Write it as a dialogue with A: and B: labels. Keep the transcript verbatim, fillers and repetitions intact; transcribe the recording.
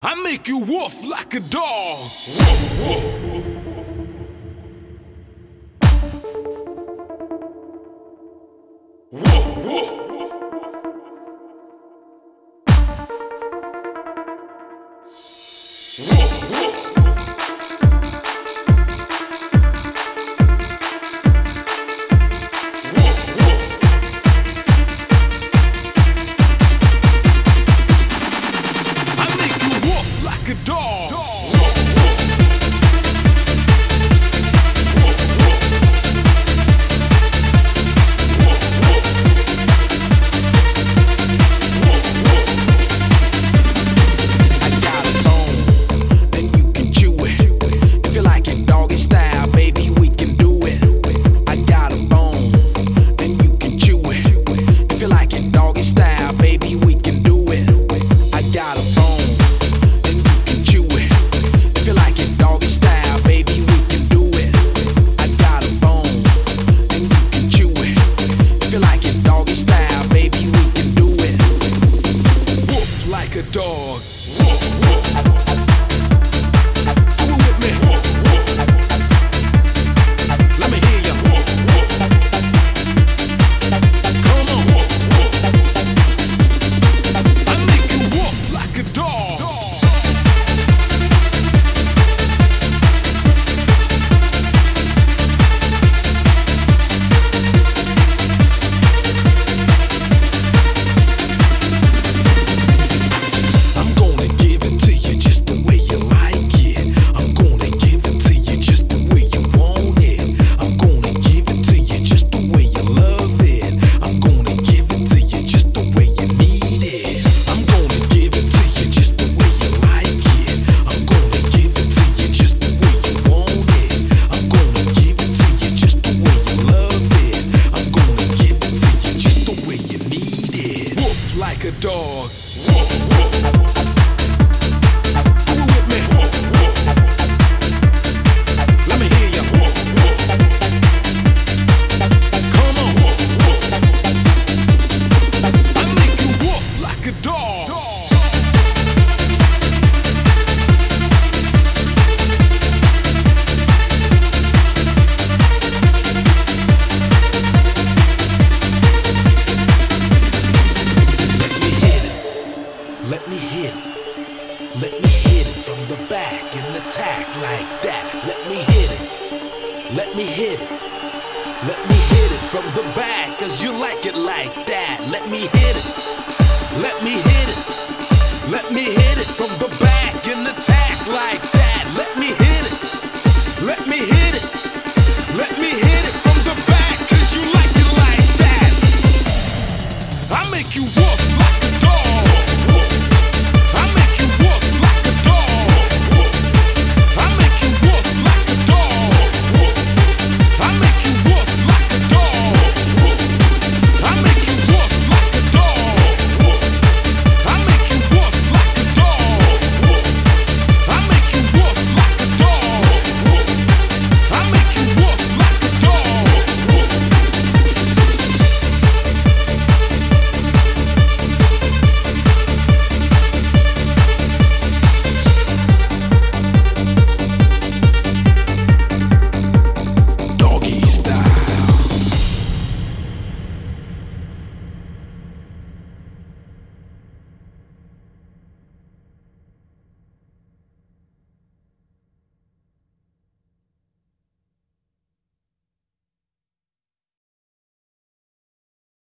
A: I make you woof like a dog. Woof, woof. Woof, woof. Woof, woof. Dog. Woof, woof. Woof, woof. Woof, woof. Woof, woof. I got a bone, and you can chew it. If you like it doggy style, baby, we can do it. I got a bone, and you can chew it. If you like it doggy style, baby, we can do it. I got a bone. If you like it doggy style, baby, we can do it. I got a bone, and you can chew it. If you like it doggy style, baby, we can do it. Woof like a dog. Woof, woof. Do it with me. Woof, woof. Let me hear you. Woof, woof. Come on. Woof, woof. I make you woof like a dog. Like a dog. Woof, woof. Do it with me. Woof, woof. Let me hear you. Woof, woof. Come on. Woof, woof. I make you woof like a dog. Let me hit it. Let me hit it from the back and attack like that. Let me hit it. Let me hit it. Let me hit it from the back, cause you like it like that. Let me hit it. Let me hit it. Let me hit it from the back and attack like that.